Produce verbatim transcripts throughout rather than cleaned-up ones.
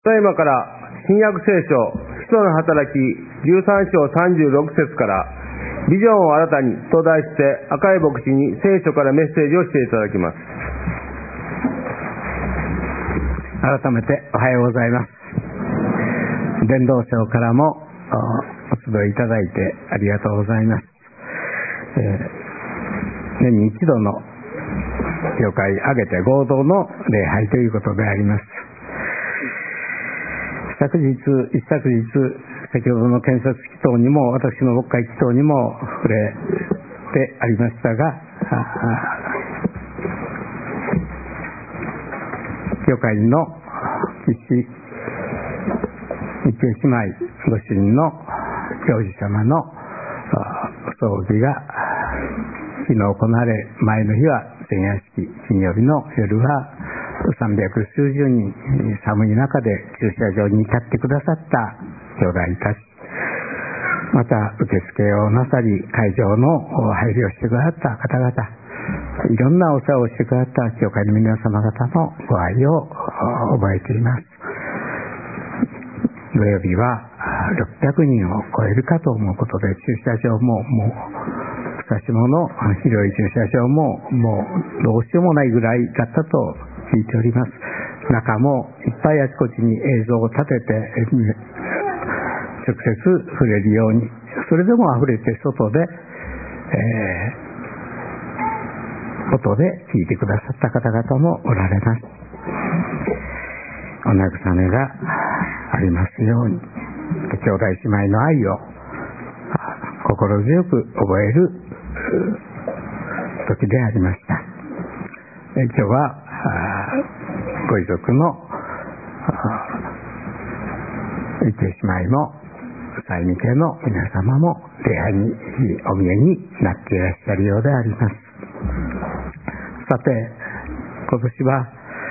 ただいまから新約聖書使徒の働きじゅうさん章さんじゅうろく節からビジョンを新たにと題して赤い牧師に聖書からメッセージをしていただきます。 改めておはようございます。伝道省からもお集いいただいてありがとうございます。えー、年に一度の教会挙げて合同の礼拝ということであります。昨日一昨日先ほどの建設祈祷にも私の牧会祈祷にも触れてありましたが、教会の岸日系姉妹ご主人の教授様の葬儀が昨日行われ、前の日は前夜式、金曜日の夜はさんびゃくすうじゅうにん寒い中で駐車場に立ってくださった兄弟たち、また受付をなさり会場の配慮をしてくださった方々、いろんなお世話をしてくださった教会の皆様方のご愛を覚えています。土曜日はろっぴゃくにんを超えるかと思うことで、駐車場ももう差し物広い駐車場ももうどうしようもないぐらいだったと聞いております。中もいっぱいあちこちに映像を立てて直接触れるように、それでもあふれて外で、えー、音で聞いてくださった方々もおられます。お慰めがありますように、兄弟姉妹の愛を心強く覚える時でありました。今日はご遺族の一系姉妹も祭味系の皆様も礼拝にお見えになっていらっしゃるようであります。さて、今年は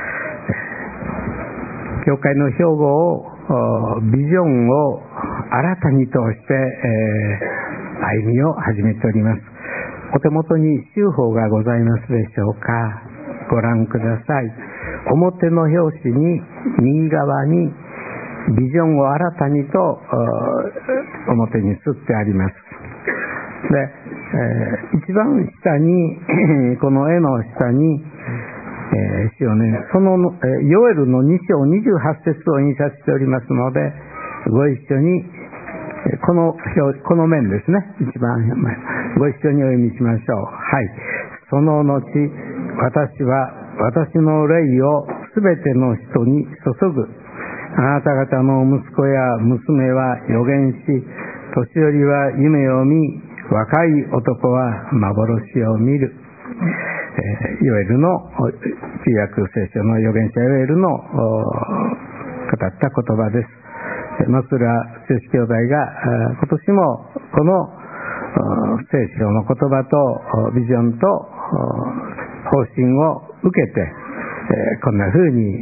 教会の標語をビジョンを新たに通して、えー、歩みを始めております。お手元に週報がございますでしょうか。ご覧ください。表の表紙に右側にビジョンを新たにと表に刷ってあります。で、えー、一番下にこの絵の下に、えー、一応ね、その、えー、ヨエルのに章にじゅうはち節を印刷しておりますので、ご一緒にこの表この面ですね、一番前、ご一緒にお読みしましょう。はい。その後、私は私の霊をすべての人に注ぐ。あなた方の息子や娘は預言し、年寄りは夢を見、若い男は幻を見る。えー、ヨエルの旧約聖書の預言者ヨエルの語った言葉です。松浦剛兄弟が今年もこの聖書の言葉とビジョンと方針を受けて、こんな風に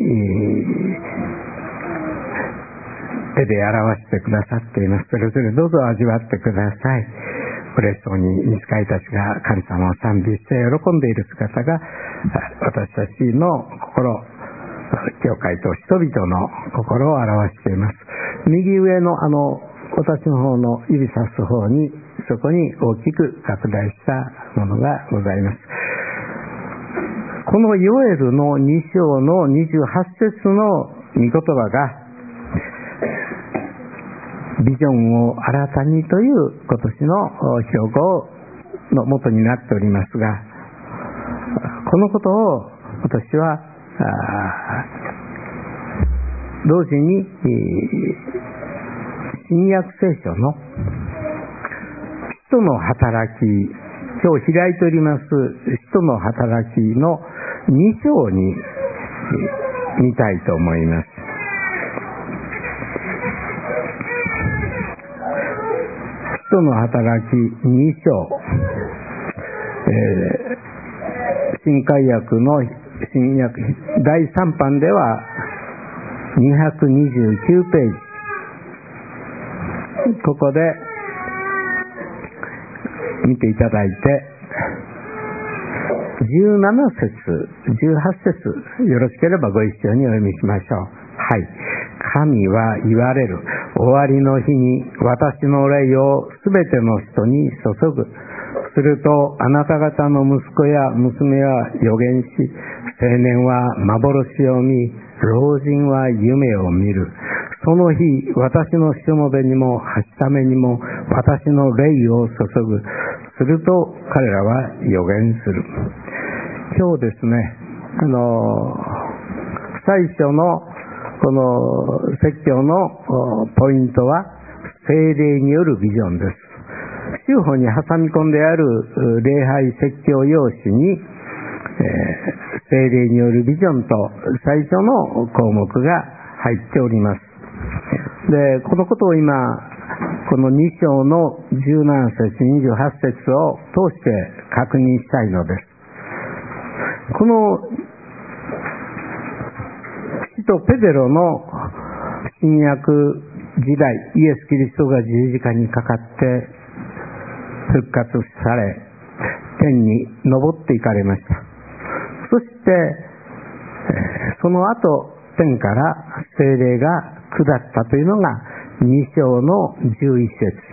手で表してくださっています。それぞれどうぞ味わってください。嬉しそうに御使いたちが神様を賛美して喜んでいる姿が私たちの心、教会と人々の心を表しています。右上のあの私の方の指さす方に、そこに大きく拡大したものがございます。このヨエルのに章のにじゅうはち節の御言葉がビジョンを新たにという今年の標語の元になっておりますが、このことを私は同時に新約聖書の使徒の働き、今日開いております使徒の働きのに章に見たいと思います。使徒の働きに章、えー、新海訳の新約だいさん版ではにひゃくにじゅうきゅうページ、ここで見ていただいてじゅうなな節じゅうはち節よろしければご一緒にお読みしましょう。はい。 神は言われる。終わりの日に私の霊をすべての人に注ぐ。するとあなた方の息子や娘は預言し、青年は幻を見、老人は夢を見る。その日、私のしもべにもはしためにも私の霊を注ぐ。すると彼らは預言する。今日ですね、あの最初のこの説教のポイントは聖霊によるビジョンです。宗法に挟み込んである礼拝説教用紙に、えー、聖霊によるビジョンと最初の項目が入っております。で、このことを今このに章のじゅうなな節にじゅうはち節を通して確認したいのです。この使徒ペテロの新約時代、イエス・キリストが十字架にかかって復活され天に昇っていかれました。そしてその後天から聖霊が下ったというのがに章のじゅういち節、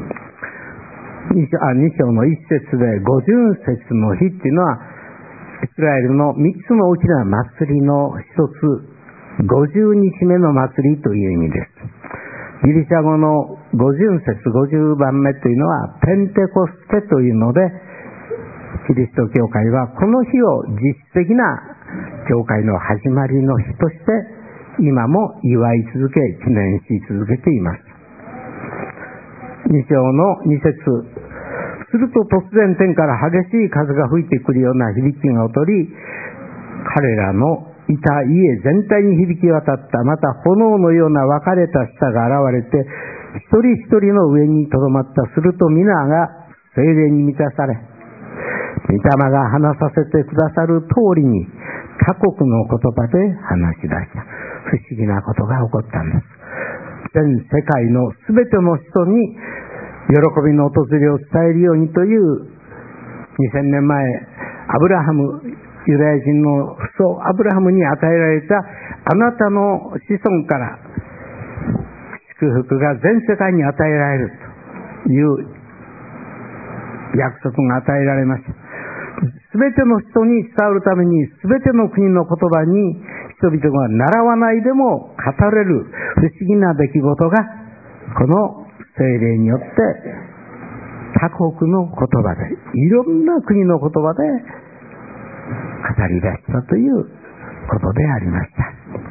2, 章あに章のいち節で五巡節の日っていうのはイスラエルのみっつの大きな祭りの一つ、ごじゅうにちめの祭りという意味です。ギリシャ語の五巡節、ごじゅうばんめというのはペンテコステというので、キリスト教会はこの日を実質的な教会の始まりの日として今も祝い続け、記念し続けています。に章のに節、すると突然天から激しい風が吹いてくるような響きが起り、彼らのいた家全体に響き渡った。また炎のような分かれた舌が現れて一人一人の上にとどまった。すると皆が聖霊に満たされ、御霊が話させてくださる通りに他国の言葉で話し出した。不思議なことが起こったんです。全世界のすべての人に喜びの訪れを伝えるようにというにせんねんまえ、アブラハム、ユダヤ人の父祖アブラハムに与えられたあなたの子孫から祝福が全世界に与えられるという約束が与えられました。すべての人に伝わるために、すべての国の言葉に人々が習わないでも語れる不思議な出来事がこの聖霊によって他国の言葉で、いろんな国の言葉で語り出したということでありました。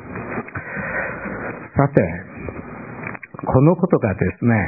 さて、このことがですね、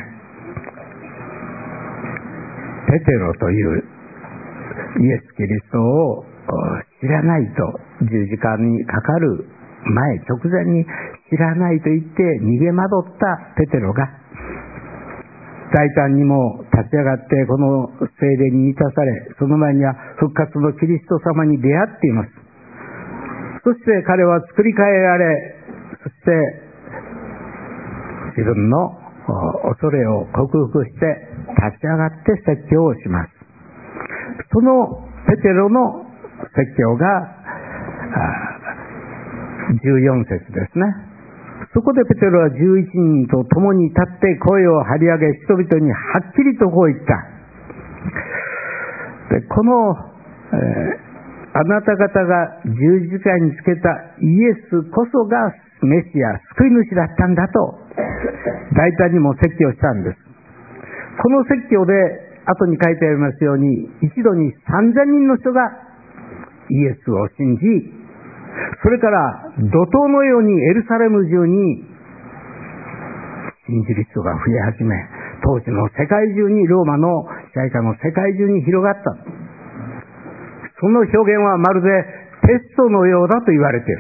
ペテロというイエス・キリストを知らないと、十字架にかかる前直前に知らないと言って逃げ惑ったペテロが大胆にも立ち上がってこの聖霊に満たされ、その前には復活のキリスト様に出会っています。そして彼は作り変えられ、そして自分の恐れを克服して立ち上がって説教をします。そのペテロの説教がじゅうよん節ですね。そこでペテロはじゅういちにんと共に立って声を張り上げ、人々にはっきりとこう言った。で、この、えー、あなた方が十字架につけたイエスこそがメシア、救い主だったんだと大胆にも説教したんです。この説教で後に書いてありますように、一度にさんぜんにんの人がイエスを信じ、それから怒涛のようにエルサレム中に信じる人が増え始め、当時の世界中に、ローマの支配下の世界中に広がった。その表現はまるでペストのようだと言われている。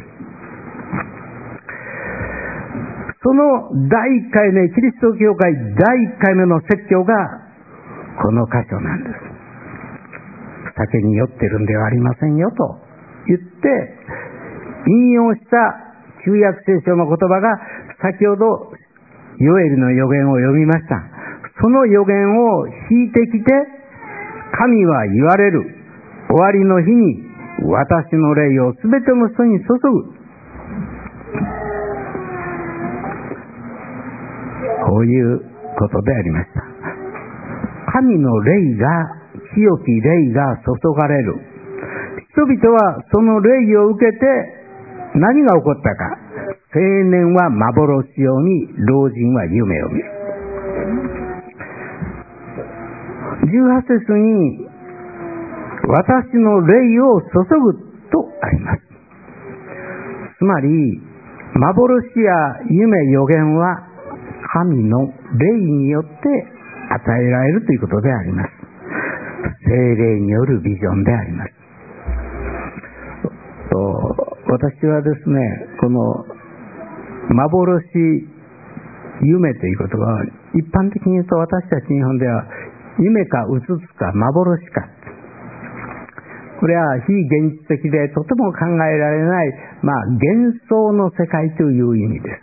そのだいいっかいめ、キリスト教会だいいっかいめの説教がこの箇所なんです。酒に酔ってるんではありませんよと言って引用した旧約聖書の言葉が、先ほどヨエルの預言を読みました。その預言を引いてきて、神は言われる。終わりの日に私の霊をすべての人に注ぐ。 そういうことでありました。神の霊が、清き霊が注がれる。人々はその霊を受けて何が起こったか。青年は幻を見、老人は夢を見る。じゅうはち節に私の霊を注ぐとあります。つまり幻や夢予言は神の霊によって与えられるということであります。聖霊によるビジョンであります。私はですね、この幻、夢ということは一般的に言うと私たち日本では夢かうつつか幻か、これは非現実的でとても考えられない、まあ、幻想の世界という意味です。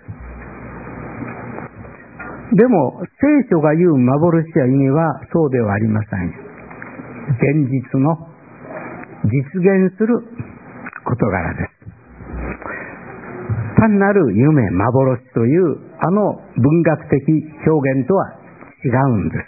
でも聖書が言う幻や夢はそうではありません。現実の実現する事柄です。単なる夢、幻というあの文学的表現とは違うんです。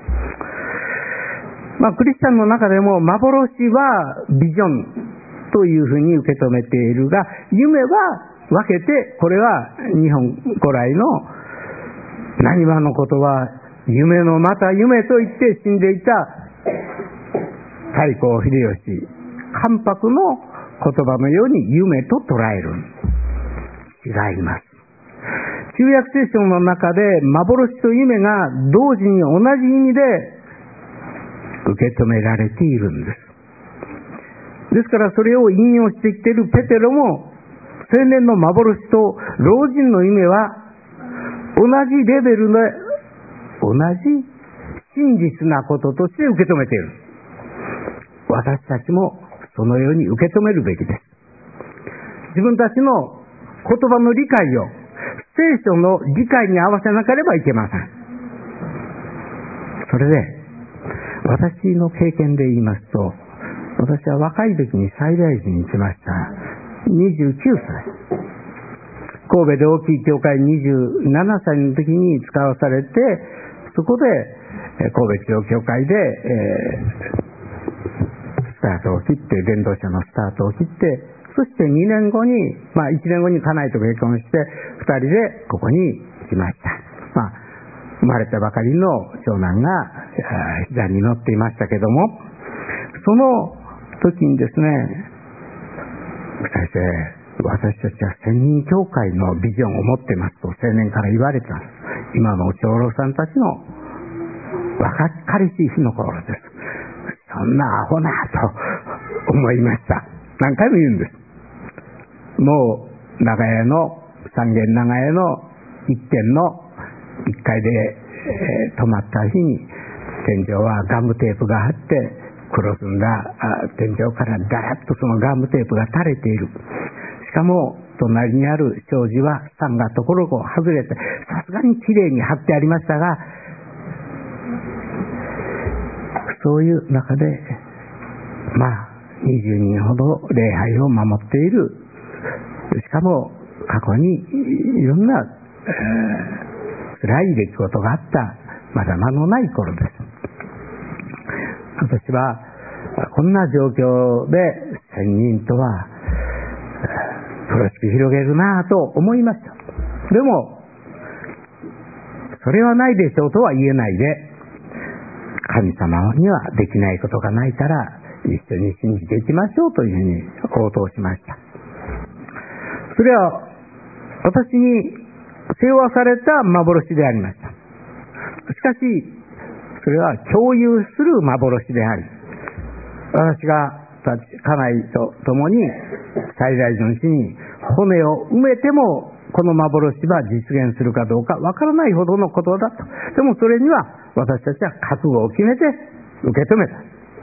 まあ、クリスチャンの中でも幻はビジョンというふうに受け止めているが、夢は分けて、これは日本古来の浪花のことは夢のまた夢と言って死んでいた太閤秀吉、関白の言葉のように夢と捉える。違います。旧約聖書の中で幻と夢が同時に同じ意味で受け止められているんです。ですからそれを引用してきているペテロも、青年の幻と老人の夢は同じレベルで同じ真実なこととして受け止めている。私たちもそのように受け止めるべきです。自分たちの言葉の理解を聖書の理解に合わせなければいけません。それで私の経験で言いますと、私は若い時に西大寺に行きました。にじゅうきゅうさい、神戸で大きい教会にじゅうななさいの時に使わされて、そこで神戸地方教会で、えー、スタートを切って、伝道者のスタートを切って、そしてにねんごに、まあいちねんごに家内と結婚してふたりでここに来ました。まあ生まれたばかりの長男が膝に乗っていましたけども、その時にですね、先生、私たちは千人教会のビジョンを持ってますと青年から言われた。今の長老さんたちの若かりしい日の頃です。そんなアホなと思いました。何回も言うんです。もう長屋の三軒長屋の一軒のいっかいで、えー、泊まった日に天井はガムテープが貼って黒ずんだ天井からダラッとそのガムテープが垂れている。しかも隣にある障子は三がところを外れてさすがにきれいに貼ってありましたが、そういう中でまあにじゅうにんほど礼拝を守っている、しかも過去にいろんな、えー、辛い出来事があったまだ間のない頃です。私はこんな状況で千人とは風呂敷広げるなぁと思いました。でもそれはないでしょうとは言えないで、神様にはできないことがないから一緒に信じていきましょうというふうに応答しました。それは私に背負わされた幻でありました。しかしそれは共有する幻であり、私が家内と共に最大のうちに骨を埋めてもこの幻は実現するかどうかわからないほどのことだと。でもそれには私たちは覚悟を決めて受け止めた。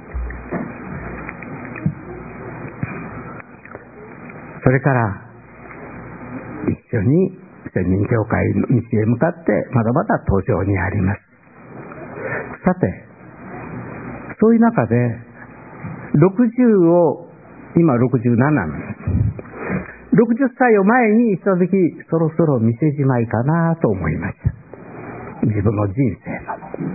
それから一緒に千人教会の道へ向かってまだまだ途上にあります。さて、そういう中でろくじゅうを今ろくじゅうなななんです。ろくじゅっさいを前にした時、そろそろ店じまいかなと思いました。 自分の人生の。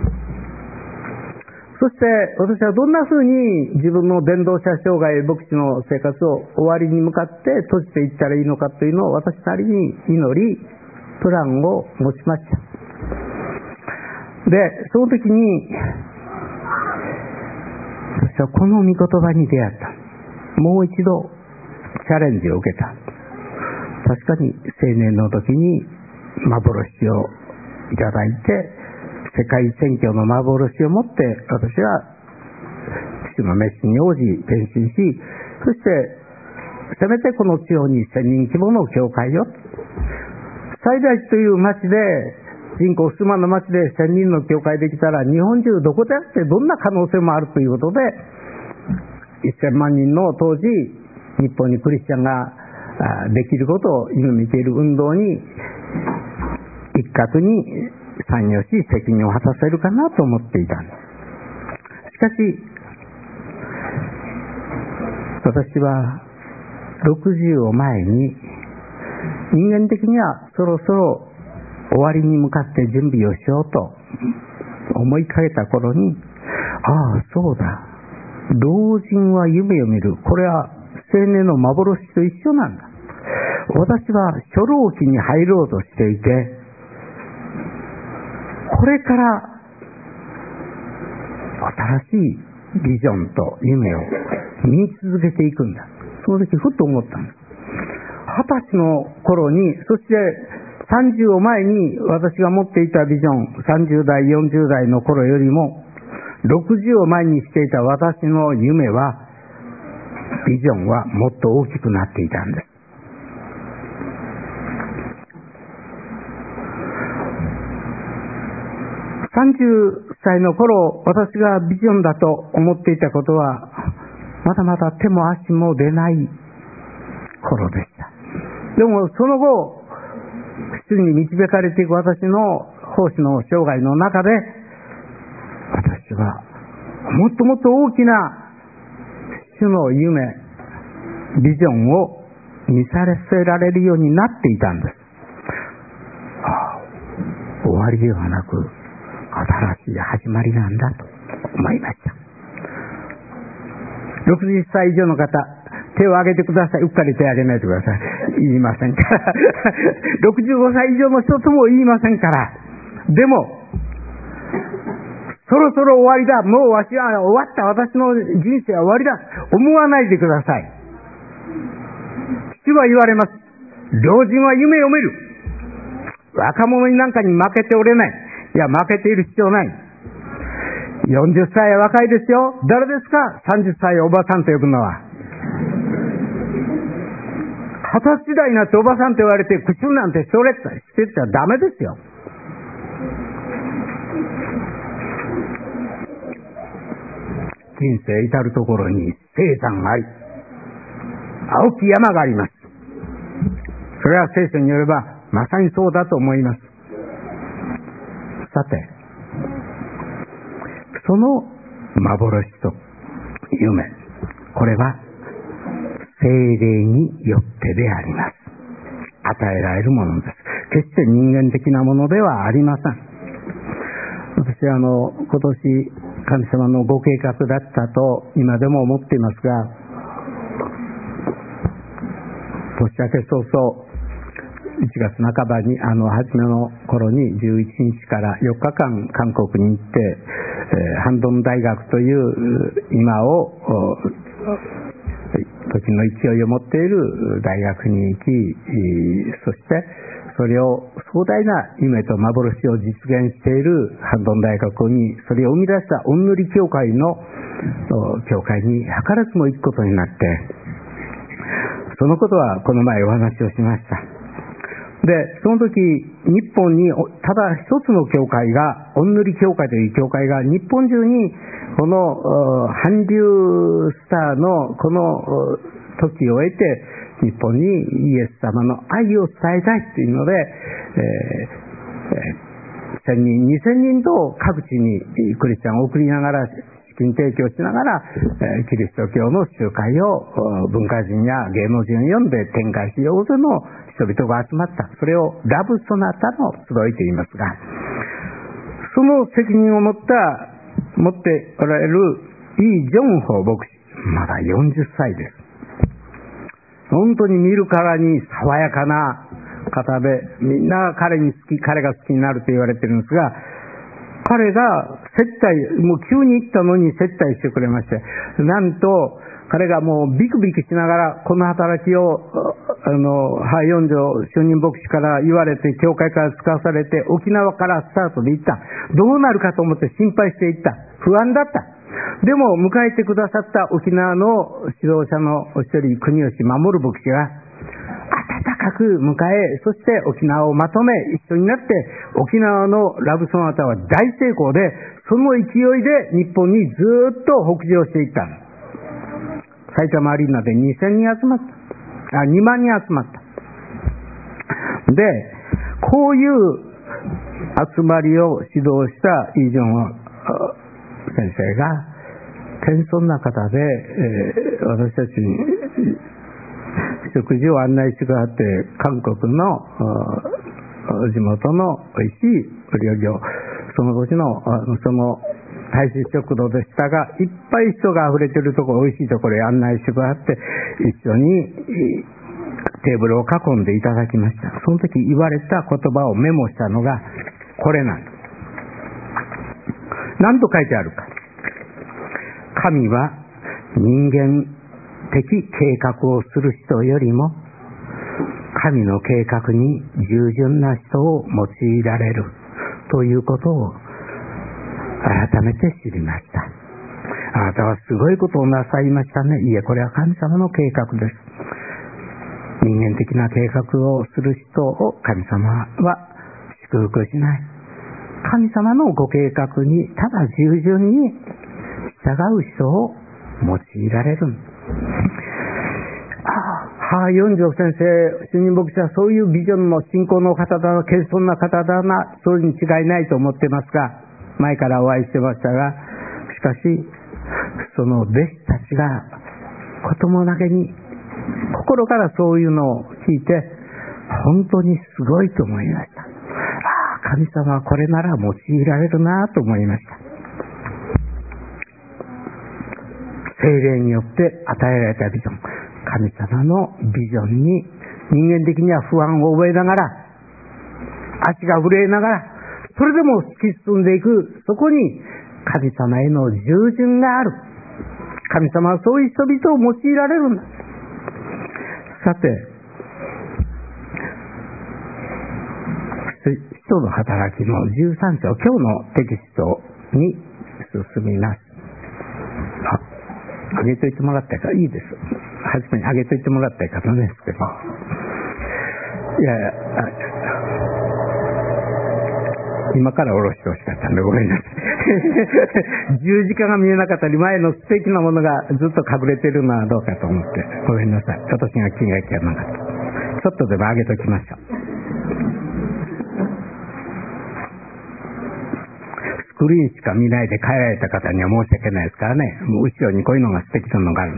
そして私はどんなふうに自分の伝道者生涯牧師の生活を終わりに向かって閉じていったらいいのかというのを私なりに祈りプランを持ちました。でその時に私はこの御言葉に出会った。もう一度チャレンジを受けた。確かに青年の時に幻をいただいて、世界宣教の幻を持って私は主の召しに応じ転身し、そしてせめてこの地方にせんにん規模の教会を、最大寺という町で人口数万の町でせんにんの教会できたら日本中どこであってどんな可能性もあるということで、せんまんにんの当時日本にクリスチャンができることを夢見ている運動に一角に参与し責任を果たせるかなと思っていたんです。しかし私はろくじゅうを前に人間的にはそろそろ終わりに向かって準備をしようと思いかけた頃に、ああそうだ、老人は夢を見る、これは青年の幻と一緒なんだ。私は初老期に入ろうとしていて、これから新しいビジョンと夢を見続けていくんだ。その時ふっと思ったんです。二十歳の頃に、そしてさんじゅうを前に私が持っていたビジョン、さんじゅう代よんじゅう代の頃よりもろくじゅうを前にしていた私の夢は、ビジョンはもっと大きくなっていたんです。さんじゅっさいの頃、私がビジョンだと思っていたことは、まだまだ手も足も出ない頃でした。でもその後、主に導かれていく私の奉仕の生涯の中で、私はもっともっと大きな主の夢、ビジョンを見させられるようになっていたんです。ああ、終わりではなく新しい始まりなんだと思いました。ろくじゅっさい以上の方、手を挙げてください。うっかり手を挙げないでください。言いませんからろくじゅうごさい以上の人とも言いませんから。でもそろそろ終わりだ、もうわしは終わった、私の人生は終わりだ、思わないでください。主は言われます。老人は夢を見る。若者になんかに負けておれない。いや、負けている必要ない。よんじゅっさいは若いですよ。誰ですか、さんじゅっさいおばさんと呼ぶのは。二十歳代になっておばさんと言われて口なんてそれしてちゃダメですよ。人生至るところに聖山があり、青き山があります。それは聖書によればまさにそうだと思います。さて、その幻と夢、これは聖霊によってであります。与えられるものです。決して人間的なものではありません。私はあの今年神様のご計画だったと今でも思っていますが、年明け早々いちがつなかばに、あの初めの頃にじゅういちにちからよっかかん韓国に行って、えー、ハンドン大学という今を時の勢いを持っている大学に行き、そしてそれを壮大な夢と幻を実現しているハンドン大学に、それを生み出した御塗教会の教会に図らずも行くことになって、そのことはこの前お話をしました。で、その時日本にただ一つの教会が、御塗教会という教会が日本中にこの韓流スターのこの時を得て日本にイエス様の愛を伝えたいというので、えー、せんにんにせんにんと各地にクリスチャンを送りながら、資金提供しながら、えー、キリスト教の集会を文化人や芸能人を呼んで展開し、大勢の人々が集まった。それをラブソナタの集いと言いますが、 その責任を持った、持っておられるイ・ジョンホ牧師、まだよんじゅっさいです。本当に見るからに爽やかな方で、みんな彼に好き、彼が好きになると言われてるんですが、彼が接待、もう急に行ったのに接待してくれまして、なんと彼がもうビクビクしながらこの働きを、あの、ハイヨンジョ主任牧師から言われて、教会から使わされて、沖縄からスタートで行った。どうなるかと思って心配して行った。不安だった。でも迎えてくださった沖縄の指導者のお一人、国吉守牧師が、温かく迎え、そして沖縄をまとめ、一緒になって、沖縄のラブソナタは大成功で、その勢いで日本にずっと北上していった。埼玉アリーナでにせんにん集まった。あ、にまんにん集まった。で、こういう集まりを指導したイ・ジョン先生が、謙遜な方で、えー、私たちに食事を案内してくださって、韓国の地元の美味しいお料理を、その年のその大使食堂でしたが、いっぱい人が溢れているところ、美味しいところへ案内してくださって、一緒にテーブルを囲んでいただきました。その時言われた言葉をメモしたのがこれなんです。何と書いてあるか。神は人間的計画をする人よりも神の計画に従順な人を用いられるということを改めて知りました。あなたはすごいことをなさいましたね。いえ、これは神様の計画です。人間的な計画をする人を神様は祝福しない。神様のご計画にただ従順に従う人を用いられる。はあ、四条先生、主任牧師はそういうビジョンの信仰の方だな、謙遜な方だな、そういうに違いないと思ってますが、前からお会いしてましたが、しかし、その弟子たちがこともなげに心からそういうのを聞いて、本当にすごいと思いました。ああ、神様はこれなら用いられるなと思いました。聖霊によって与えられたビジョン、神様のビジョンに人間的には不安を覚えながら、足が震えながら、それでも突き進んでいく、そこに神様への従順がある。神様はそういう人々を用いられるんだ。さて、使徒の働きのじゅうさん章、今日のテキストに進みます。あ、上げといてもらったからいいです。はじめに上げといてもらった方ですけど。いやいや、今から下ろしてほしかったんでごめんなさい。十字架が見えなかったり、前の素敵なものがずっと隠れているのはどうかと思って、ごめんなさい。私が気が利かなかった。ちょっとでも上げときましょう。スクリーンしか見ないで帰られた方には申し訳ないですからね。もう後ろにこういうのが素敵なのがある。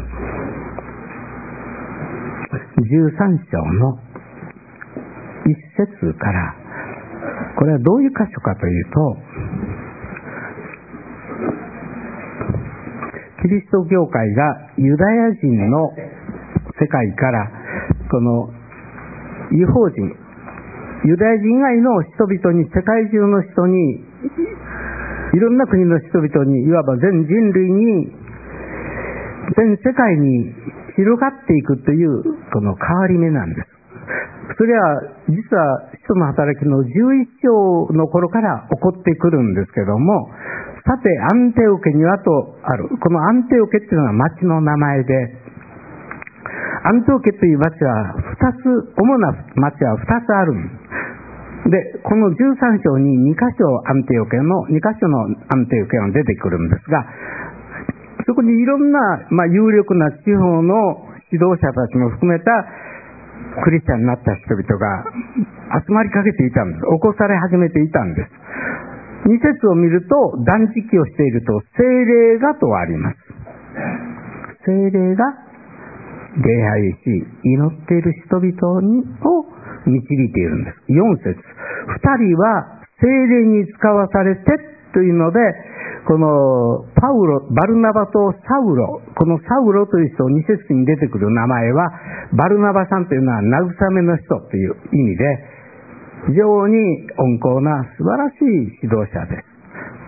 じゅうさん章の一節から、これはどういう箇所かというと、キリスト教会がユダヤ人の世界からこの異邦人、ユダヤ人以外の人々に、世界中の人に、いろんな国の人々に、いわば全人類に、全世界に広がっていくというこの変わり目なんです。それは実は使徒の働きのじゅういち章の頃から起こってくるんですけども、さてアンテオケにはとある。このアンテオケっていうのは町の名前で、アンテオケという町はふたつ、主な町はふたつあるんです。で、このじゅうさん章にに箇所アンテオケの、に箇所のアンテオケが出てくるんですが、そこにいろんな、まあ、有力な地方の指導者たちも含めたクリスチャンになった人々が集まりかけていたんです。起こされ始めていたんです。に節を見ると、断食をしていると、聖霊がとあります。聖霊が礼拝し、祈っている人々にを導いているんです。よん節、二人は聖霊に使わされてというので、このパウロ、バルナバとサウロ、このサウロという人、に節に出てくる名前は、バルナバさんというのは慰めの人という意味で、非常に温厚な素晴らしい指導者です。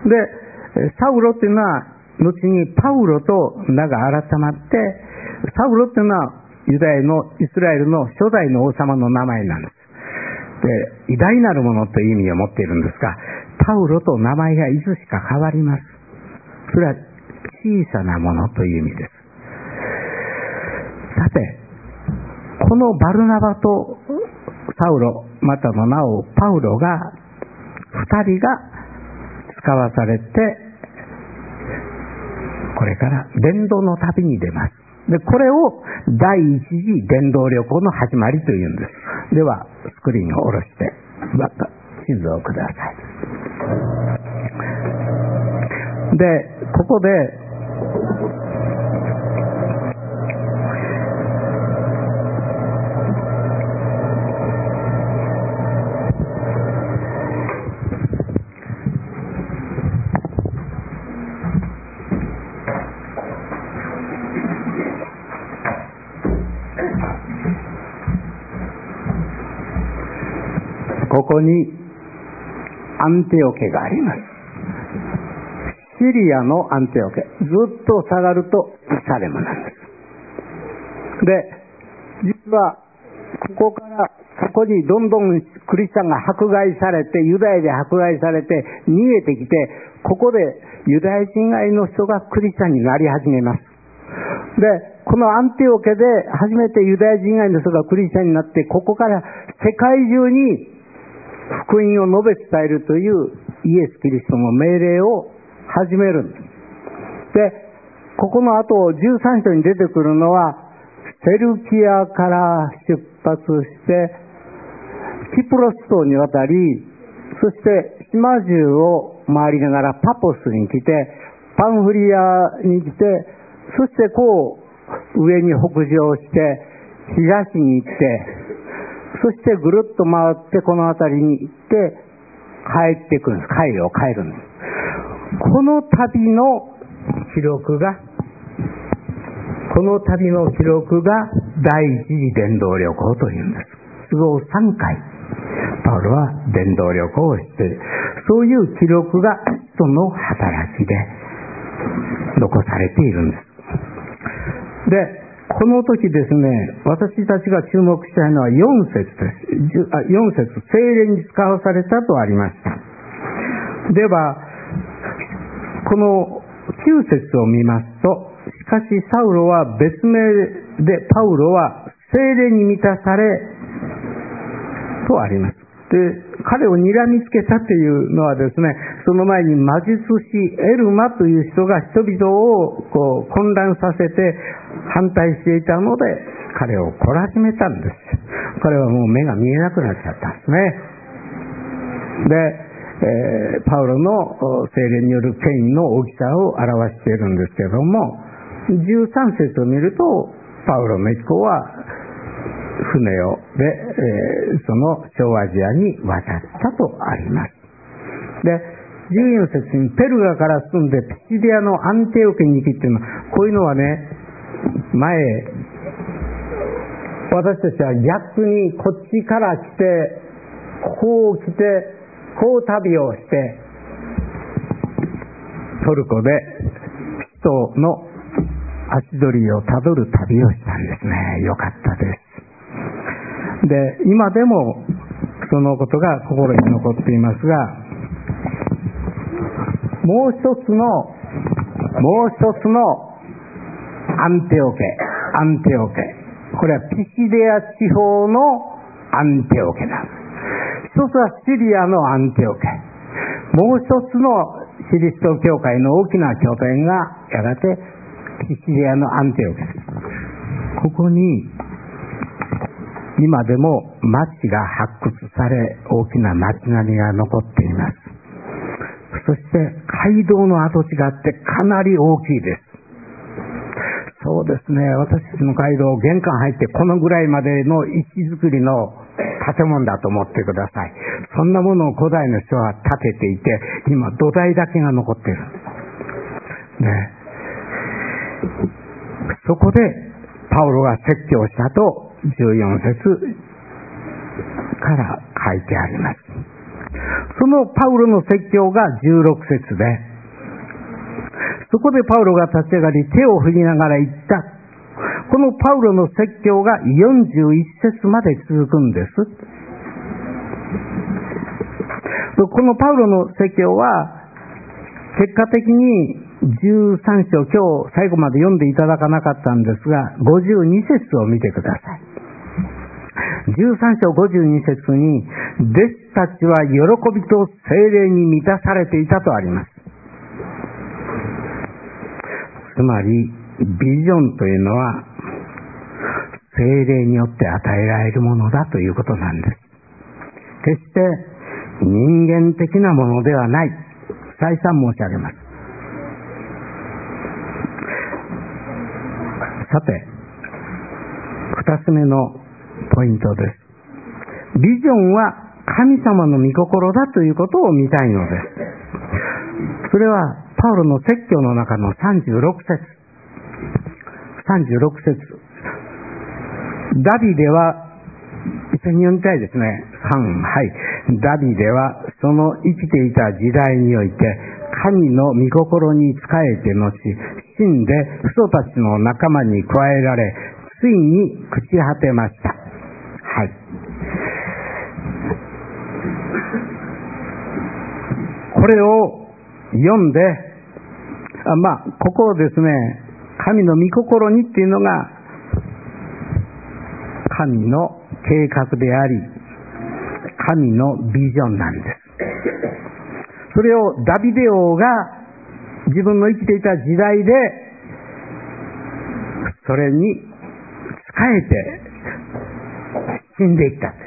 で、サウロというのは、後にパウロと名が改まって、サウロというのはユダヤの、イスラエルの初代の王様の名前なんです。で、偉大なるものという意味を持っているんですが、パウロと名前がいつしか変わります。それは小さなものという意味です。さて、このバルナバとサウロ、またの名をパウロが、二人が使わされて、これから伝道の旅に出ます。で、これを第一次伝道旅行の始まりというんです。では、スクリーンを下ろして、また地図をください。で、ここで、ここにアンテオケがあります。シリアのアンテオケ。ずっと下がるとイサレムなんです。で、実はここからここにどんどんクリスチャンが迫害されて、ユダヤで迫害されて逃げてきて、ここでユダヤ人外の人がクリスチャンになり始めます。で、このアンテオケで初めてユダヤ人外の人がクリスチャンになって、ここから世界中に福音を述べ伝えるというイエス・キリストの命令を始めるんです。で、ここの後じゅうさん章に出てくるのは、セルキアから出発してキプロス島に渡り、そして島中を回りながらパポスに来て、パンフリアに来て、そしてこう上に北上して東に行って、そしてぐるっと回ってこの辺りに行って帰ってくるんです。帰りを帰るんです。この旅の記録が、この旅の記録が第一次伝道旅行というんです。都合さんかい、パウロは伝道旅行をしている。そういう記録が人の働きで残されているんです。で、この時ですね、私たちが注目したいのはよん節です。あ、よん節、聖霊に使わされたとありました。では、このきゅう節を見ますと、しかしサウロは別名で、パウロは聖霊に満たされとあります。で、彼を睨みつけたというのはですね、その前に魔術師エルマという人が人々をこう混乱させて反対していたので、彼を懲らしめたんです。彼はもう目が見えなくなっちゃったんですね。で、えー、パウロの聖霊による権威の大きさを表しているんですけれども、じゅうさん節を見ると、パウロの一行は船をで、えー、その小アジアに渡ったとあります。で、じゅうよん節にペルガから進んでピシディアのアンテオケに行きっていうのは、こういうのはね、前、私たちは逆にこっちから来て、こう来て、こう旅をして、トルコで首都の足取りをたどる旅をしたんですね。よかったです。で、今でもそのことが心に残っていますが、もう一つの、もう一つのアンテオケ、アンテオケ。これはピシデア地方のアンテオケなんです。一つはシリアのアンテオケ。もう一つのキリスト教会の大きな拠点がやがてピシデアのアンテオケです。ここに今でも町が発掘され、大きな町並みが残っています。そして街道の跡地があってかなり大きいです。そうですね、私たちの街道、玄関入ってこのぐらいまでの石造りの建物だと思ってください。そんなものを古代の人は建てていて、今土台だけが残っている。ね、そこでパウロが説教したとじゅうよん節から書いてあります。そのパウロの説教がじゅうろく節で、そこでパウロが立ち上がり手を振りながら言った。このパウロの説教がよんじゅういち節まで続くんです。このパウロの説教は結果的にじゅうさん章、今日最後まで読んでいただかなかったんですが、ごじゅうに節を見てください。じゅうさん章ごじゅうに節に、弟子たちは喜びと聖霊に満たされていたとあります。つまりビジョンというのは聖霊によって与えられるものだということなんです。決して人間的なものではない。再三申し上げます。さて、二つ目のポイントです。ビジョンは神様の御心だということを見たいのです。それはパウロの説教の中のさんじゅうろく節。さんじゅうろく節。ダビデは、一緒に読みたいですね。さん、はい。ダビデはその生きていた時代において、神の御心に仕えて後、死んで父祖たちの仲間に加えられ、ついに朽ち果てました。はい。これを読んで、あまあ、ここをですね、神の御心にっていうのが、神の計画であり、神のビジョンなんです。それをダビデ王が自分の生きていた時代で、それに仕えて死んでいったという。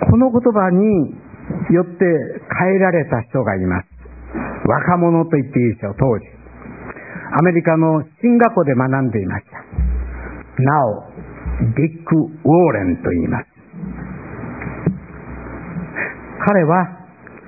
この言葉によって変えられた人がいます。若者と言っていいでしょう。当時アメリカの進学校で学んでいました。なおディック・ウォーレンと言います。彼は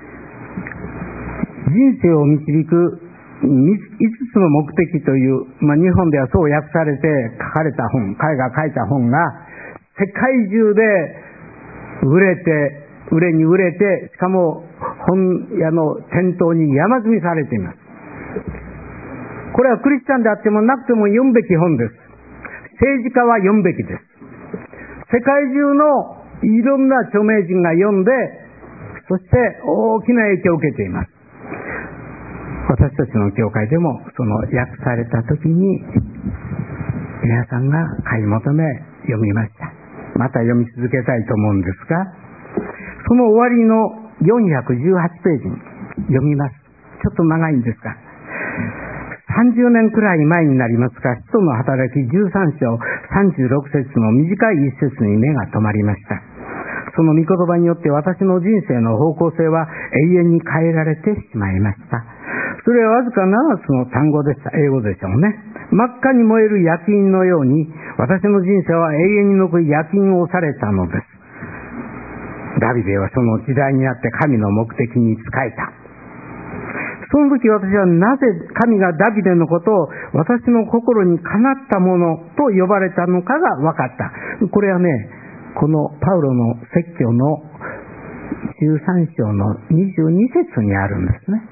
人生を導くいつつの目的という、まあ、日本ではそう訳されて書かれた本、彼が書いた本が世界中で売れて売れに売れて、しかも本屋の店頭に山積みされています。これはクリスチャンであってもなくても読むべき本です。政治家は読むべきです。世界中のいろんな著名人が読んで、そして大きな影響を受けています。私たちの教会でもその訳された時に皆さんが買い求め読みました。また読み続けたいと思うんですが、その終わりのよんひゃくじゅうはちページに読みます。ちょっと長いんですが、さんじゅうねんくらい前になりますが、使徒の働きじゅうさん章さんじゅうろく節の短い一節に目が止まりました。その御言葉によって私の人生の方向性は永遠に変えられてしまいました。それはわずかななつの単語でした。英語でしょうね。真っ赤に燃える焼き印のように、私の人生は永遠に残り焼き印をされたのです。ダビデはその時代になって神の目的に仕えた。その時私はなぜ神がダビデのことを私の心にかなったものと呼ばれたのかが分かった。これはね、このパウロの説教のじゅうさん章のにじゅうに節にあるんですね。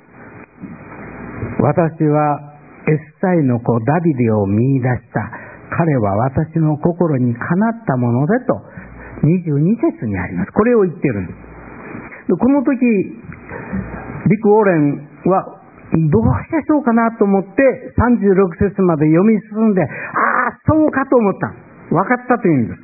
私はエッサイの子ダビデを見出した。彼は私の心にかなったものでとにじゅうに節にあります。これを言ってるんです。この時リク・ウォーレンはどうしてそうかなと思ってさんじゅうろく節まで読み進んで、ああそうかと思った。分かったというんです。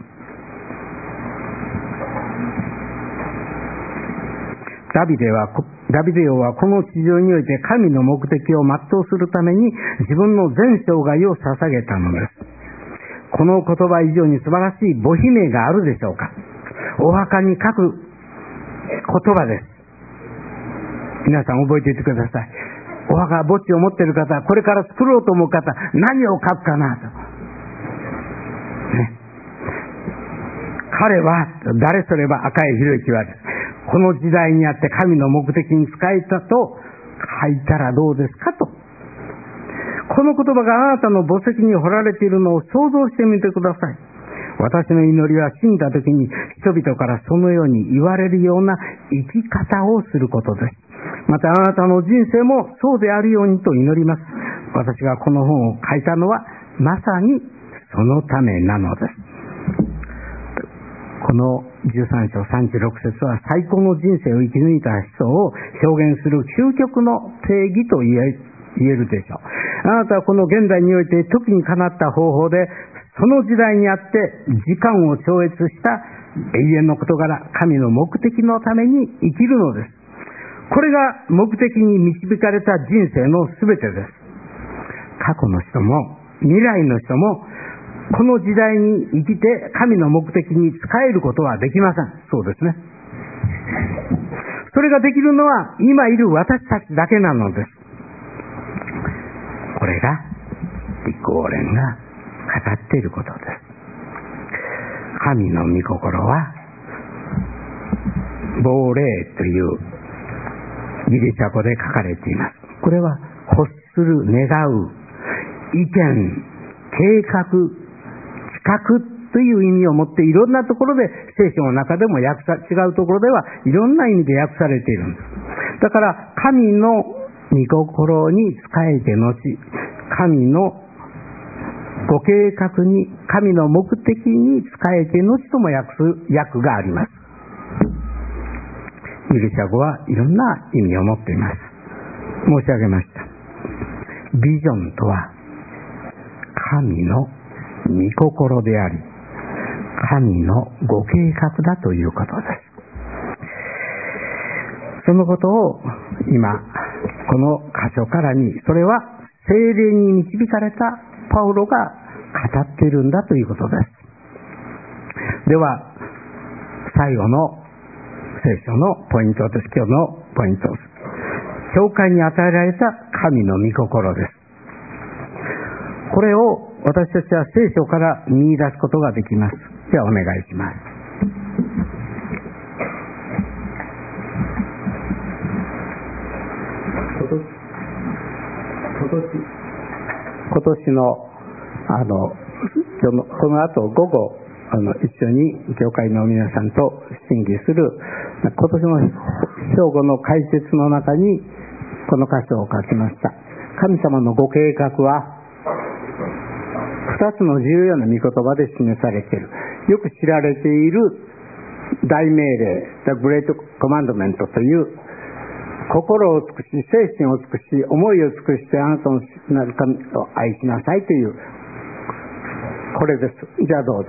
ダビデはダビデ王はこの地上において神の目的を全うするために自分の全生涯を捧げたのです。この言葉以上に素晴らしい母姫があるでしょうか。お墓に書く言葉です。皆さん覚えていてください。お墓墓地を持っている方、これから作ろうと思う方、何を書くかなと、ね、 彼は、誰それば赤井宏之はです。この時代にあって神の目的に仕えたと書いたらどうですかと。この言葉があなたの墓石に彫られているのを想像してみてください。私の祈りは死んだ時に人々からそのように言われるような生き方をすることです。またあなたの人生もそうであるようにと祈ります。私がこの本を書いたのはまさにそのためなのです。このじゅうさん章さんじゅうろく節は最高の人生を生き抜いた人を表現する究極の定義と言え言えるでしょう。あなたはこの現代において時にかなった方法でその時代にあって時間を超越した永遠の事柄、神の目的のために生きるのです。これが目的に導かれた人生のすべてです。過去の人も未来の人もこの時代に生きて神の目的に仕えることはできません。そうですね。それができるのは今いる私たちだけなのです。これが立法連が語っていることです。神の御心は亡霊というギリシャ語で書かれています。これは欲する、願う、意見、計画、企画という意味を持っていろんなところで聖書の中でも訳さ違うところではいろんな意味で訳されているんです。だから神の御心に仕えて後、神のご計画に、神の目的に仕えて後とも訳す訳があります。ギリシャ語はいろんな意味を持っています。申し上げました。ビジョンとは神の御心であり、神のご計画だということです。そのことを今この箇所からに、それは聖霊に導かれたパウロが語っているんだということです。では最後の聖書のポイントです。今日のポイントです。教会に与えられた神の御心です。これを私たちは聖書から見出すことができます。ではお願いします。今年のあのこの後午後あの一緒に教会の皆さんと審議する今年の正午の解説の中にこの箇所を書きました。神様のご計画は二つの重要な御言葉で示されている。よく知られている大命令 The Great Commandment という心を尽くし、精神を尽くし、思いを尽くしてあなたのなる神を愛しなさいというこれです。じゃあどうぞ。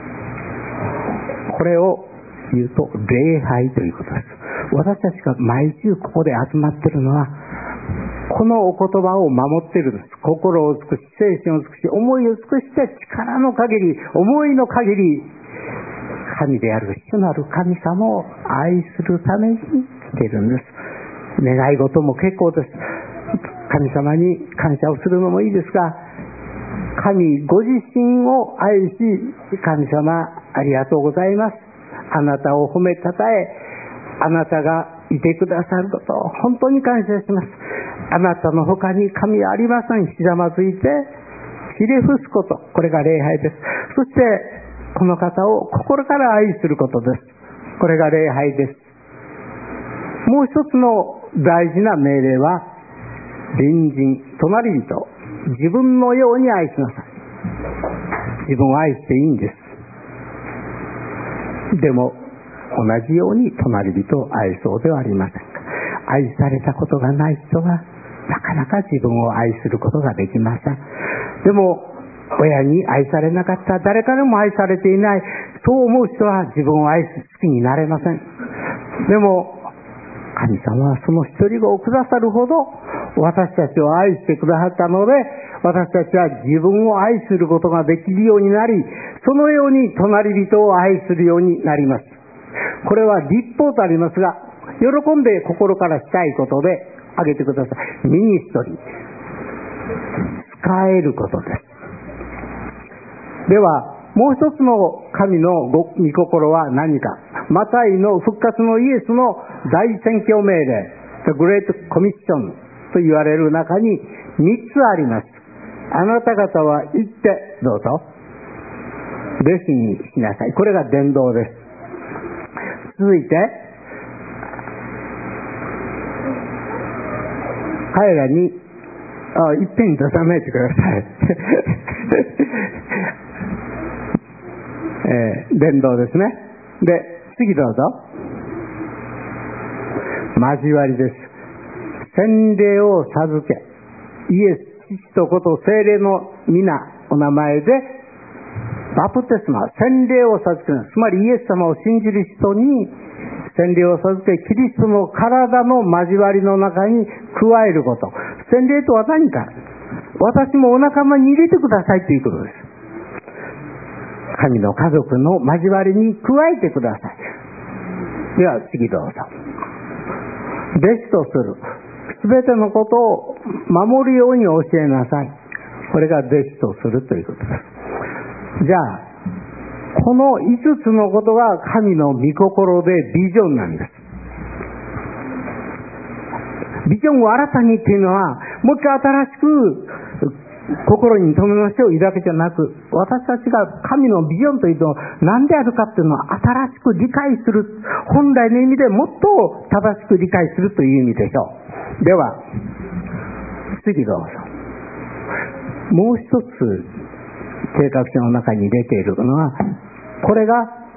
これを言うと礼拝ということです。私たちが毎週ここで集まっているのはこのお言葉を守っているんです。心を尽くし、精神を尽くし、思いを尽くして力の限り、思いの限り神である主なる神様を愛するために来ているんです。願い事も結構です。神様に感謝をするのもいいですが、神ご自身を愛し、神様ありがとうございます、あなたを褒めたたえ、あなたがいてくださることを本当に感謝します。あなたの他に神はありません。ひざまずいてひれ伏すこと、これが礼拝です。そしてこの方を心から愛することです。これが礼拝です。もう一つの大事な命令は隣人、隣人、自分のように愛しなさい。自分を愛していいんです。でも同じように隣人を愛そうではありませんか。愛されたことがない人はなかなか自分を愛することができません。でも親に愛されなかった、誰からも愛されていない、そう思う人は自分を愛す好きになれません。でも神様はその一人子をくださるほど私たちを愛してくださったので、私たちは自分を愛することができるようになり、そのように隣人を愛するようになります。これは立法とありますが、喜んで心からしたいことで挙げてください。ミニストリー、使えることです。ではもう一つの神の御心は何か。マタイの復活のイエスの大宣教命令、The Great Commission と言われる中に三つあります。あなた方は行ってどうぞ弟子にしなさい。これが伝道です。続いて彼らにあいっぺんに出さないでください、えー、伝道ですね。で次どうぞ。交わりです。洗礼を授け、イエス父と子と聖霊の皆お名前でバプテスマ、洗礼を授ける。つまりイエス様を信じる人に洗礼を授け、キリストの体の交わりの中に加えること。洗礼とは何か。私もお仲間に入れてくださいということです。神の家族の交わりに加えてください。では次どうぞ。弟子とする。すべてのことを守るように教えなさい。これが弟子とするということです。じゃあこの五つのことが神の御心でビジョンなんです。ビジョンを新たにっていうのはもう一回新しく心に留めましょういだけじゃなく、私たちが神のビジョンというと何であるかっていうのは新しく理解する、本来の意味でもっと正しく理解するという意味でしょう。では次どうぞ。もう一つ計画書の中に出ているのは、これが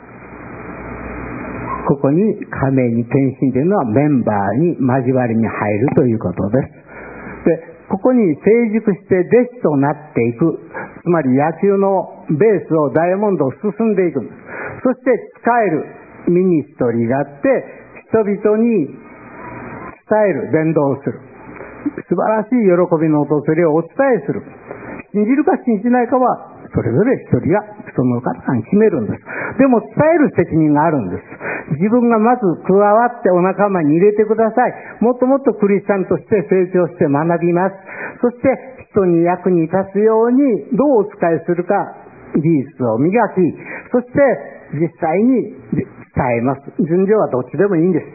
ここに加盟に献身というのはメンバーに交わりに入るということです。でここに成熟して弟子となっていく、つまり野球のベースをダイヤモンドを進んでいくんです。そして使えるミニストリーがあって人々に伝える、伝道する、素晴らしい喜びの訪れをお伝えする。信じるか信じないかはそれぞれ一人がその方が決めるんです。でも伝える責任があるんです。自分がまず加わってお仲間に入れてください。もっともっとクリスチャンとして成長して学びます。そして人に役に立つようにどうお使いするか技術を磨き、そして実際に伝えます。順序はどっちでもいいんです。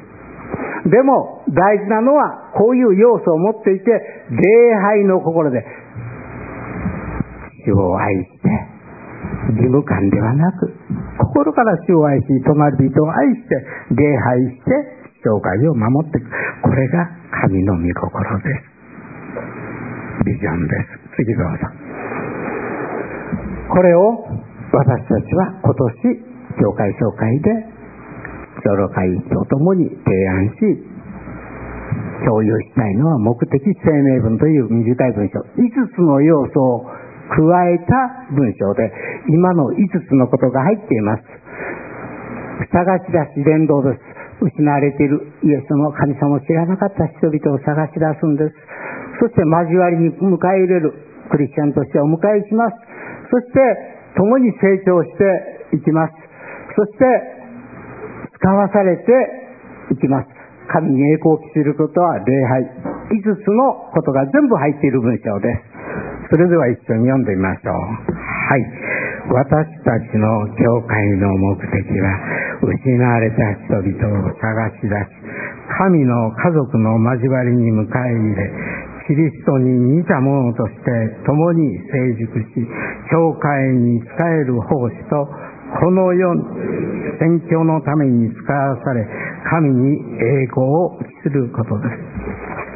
でも大事なのはこういう要素を持っていて、礼拝の心で主を愛して義務感ではなく心から主を愛し隣人を愛して礼拝して教会を守っていく。これが神の御心です。ビジョンです。次どうぞ。これを私たちは今年教会総会で長老会とともに提案し共有したいのは、目的声明文という短い文章、いつつの要素を加えた文章で今のいつつのことが入っています。探し出し伝道です。失われているイエスの神様を知らなかった人々を探し出すんです。そして交わりに迎え入れるクリスチャンとしてお迎えします。そして共に成長していきます。そして使わされていきます。神に栄光を期することは礼拝、いつつのことが全部入っている文章です。それでは一緒に読んでみましょう。はい。私たちの教会の目的は、失われた人々を探し出し、神の家族の交わりに迎え入れ、キリストに似たものとして共に成熟し、教会に仕える奉仕と、この世の宣教のために使わされ、神に栄光を期することです。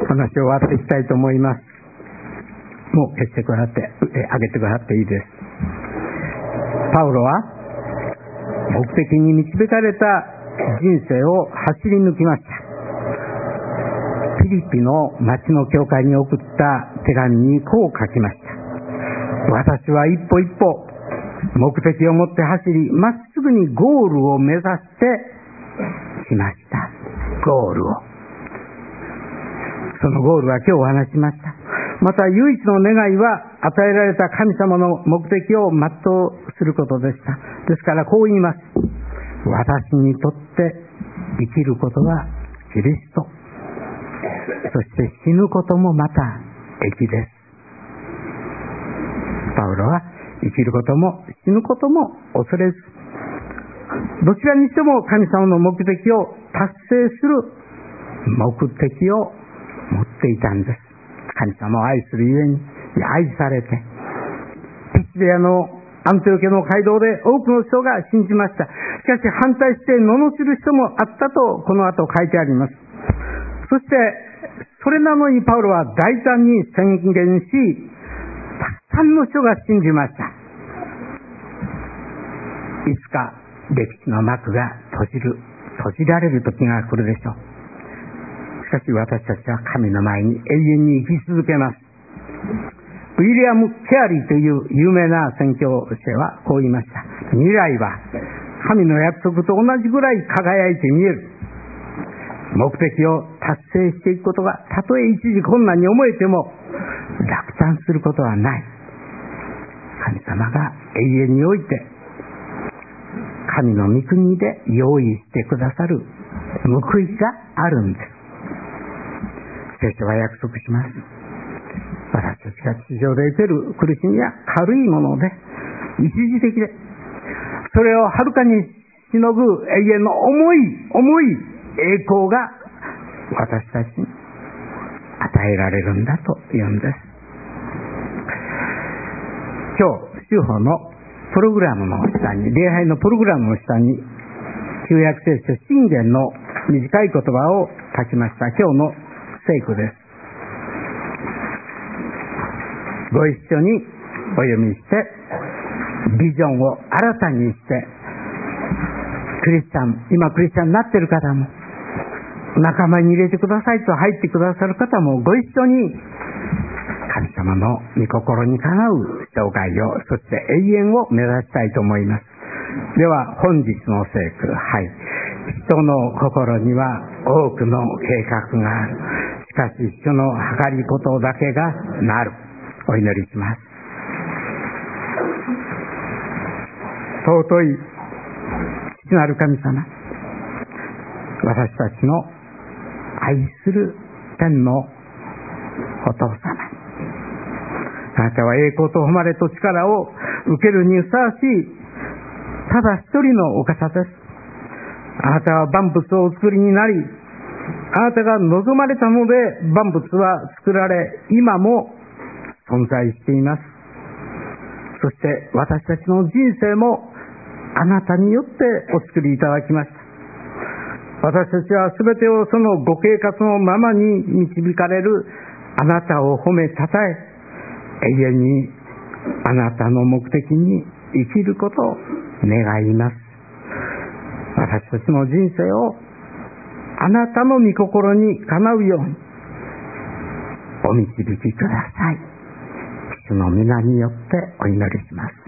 話を終わっていきたいと思います。もう消してくださって、あげてくださっていいです。パウロは目的に導かれた人生を走り抜きました。フィリピの町の教会に送った手紙にこう書きました。私は一歩一歩目的を持って走り、まっすぐにゴールを目指してきました。ゴールを。そのゴールは今日お話ししました。また唯一の願いは与えられた神様の目的を全うすることでした。ですからこう言います。私にとって生きることはキリスト、そして死ぬこともまた益です。パウロは生きることも死ぬことも恐れず、どちらにしても神様の目的を達成する目的を持っていたんです。神様を愛するゆえに愛されて、ピシデアのアンテオケの街道で多くの人が信じました。しかし反対して罵る人もあったとこの後書いてあります。そしてそれなのにパウロは大胆に宣言し、たくさんの人が信じました。いつか歴史の幕が閉じる、閉じられる時が来るでしょう。しかし私たちは神の前に永遠に生き続けます。ウィリアム・ケアリーという有名な宣教師はこう言いました。未来は神の約束と同じぐらい輝いて見える。目的を達成していくことがたとえ一時困難に思えても落胆することはない。神様が永遠において神の御国で用意してくださる報いがあるんです。聖書は約束します。私たちが地上で受ける苦しみは軽いもので一時的で、それをはるかにしのぐ永遠の重い重い栄光が私たちに与えられるんだと言うんです。今日週報のプログラムの下に、礼拝のプログラムの下に旧約聖書箴言の短い言葉を書きました。今日の聖句です。ご一緒にお読みして、ビジョンを新たにして、クリスチャン、今クリスチャンになっている方も、仲間に入れてくださいと入ってくださる方も、ご一緒に神様の御心にかなう生涯を、そして永遠を目指したいと思います。では本日の聖句、はい、人の心には多くの計画がある。しかし主の計り事だけがなる。お祈りします。尊い父なる神様、私たちの愛する天のお父様、あなたは栄光と誉れと力を受けるにふさわしいただ一人のお方です。あなたは万物をお作りになり、あなたが望まれたので万物は作られ、今も存在しています。そして私たちの人生もあなたによってお作りいただきました。私たちはすべてをそのご計画のままに導かれるあなたを褒めたたえ、永遠にあなたの目的に生きることを願います。私たちの人生をあなたの御心にかなうようにお導きください。主の皆によってお祈りします。